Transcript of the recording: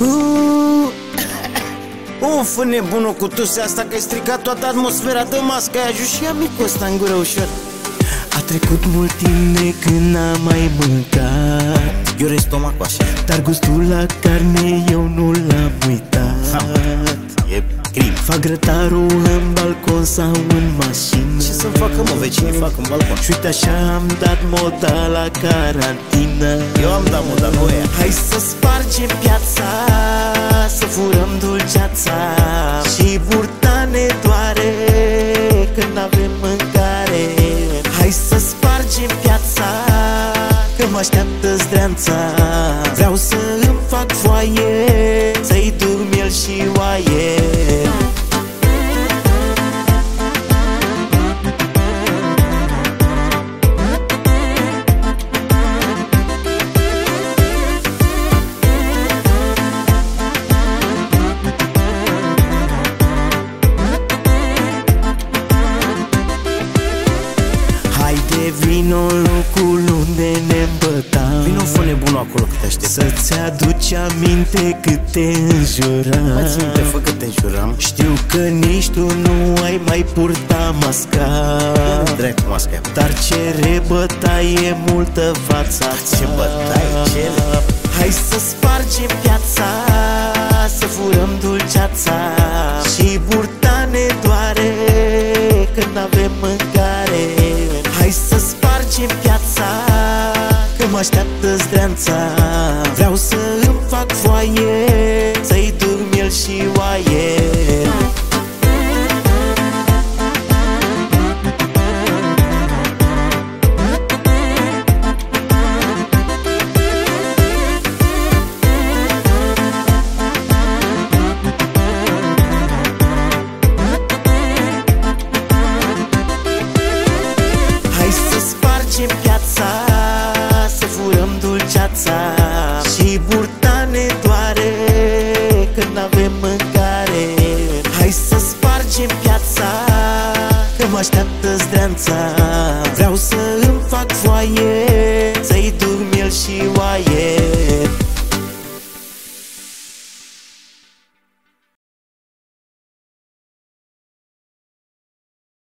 Uf, nebunul cu tusea asta, că ai stricat toată atmosfera. Dă masca aia, ajuns și amicul ăsta în gură ușor. A trecut mult timp de când n-am mai mâncat. Eu rest stomacul așa, dar gustul la carne eu nu l-am uitat. e crim. Fac grătarul în balcon sau în mașină. Ce să-mi facă, mă, vecinii fac în balcon. Și uite așa am dat moda la carantină. Eu am dat moda cu ea. Hai să spargem piața, să furăm dulceața. Și burta ne doare când avem mâncare. Hai să spargem piața, că mă așteaptă zdreanța. Vreau să îmi fac foaie, să-i duc miel și oaie. Haide, vino locul unde ne îmbătam. Vino, fă nebunul acolo că te aștept. Să-ți aduci aminte cât te înjuram. Mai țin minte, fă că te înjuram. Știu că nici tu nu ai mai purta masca. Dracu masca. Dar ce bătaie multă fața. Ce bătaie, ce? Hai să spargem piața, să furăm dulceața. Și burta ne doare când avem mâncare. Hai să spargem piața, că mă așteaptă zdreanța. Vreau să îmi fac foaie, să-i duc miel și oaie. Piața, să furăm dulceața. Și burta ne doare când avem mâncare. Hai să spargem piața, că mă așteaptă zdreanța.